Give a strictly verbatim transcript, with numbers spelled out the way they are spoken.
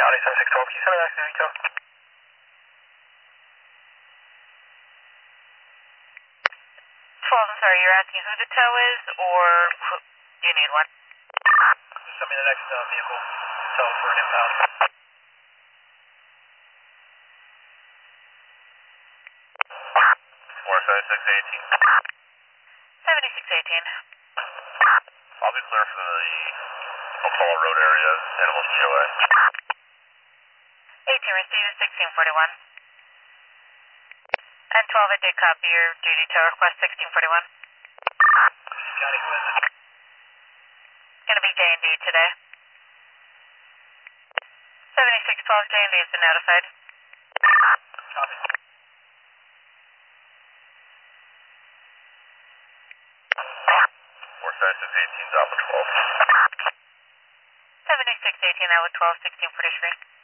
County seventy-six twelve, can you send me that detail? twelve, I'm sorry, you're asking who the tow is, or who, do you need one? Send me the next uh, vehicle, tow for an impound. four seventy-six eighteen. seventy-six eighteen. I'll be clear for the Oklahoma Road area, Animals G O A. eighteen received sixteen forty-one. And twelve, I did copy your duty tow request sixteen forty-one. County, who is it? Gonna be J and D today. seventy-six twelve, J and D has been notified. Copy. four seventy-six eighteen, Alpha twelve. seventy-six eighteen, I would twelve sixteen forty-three.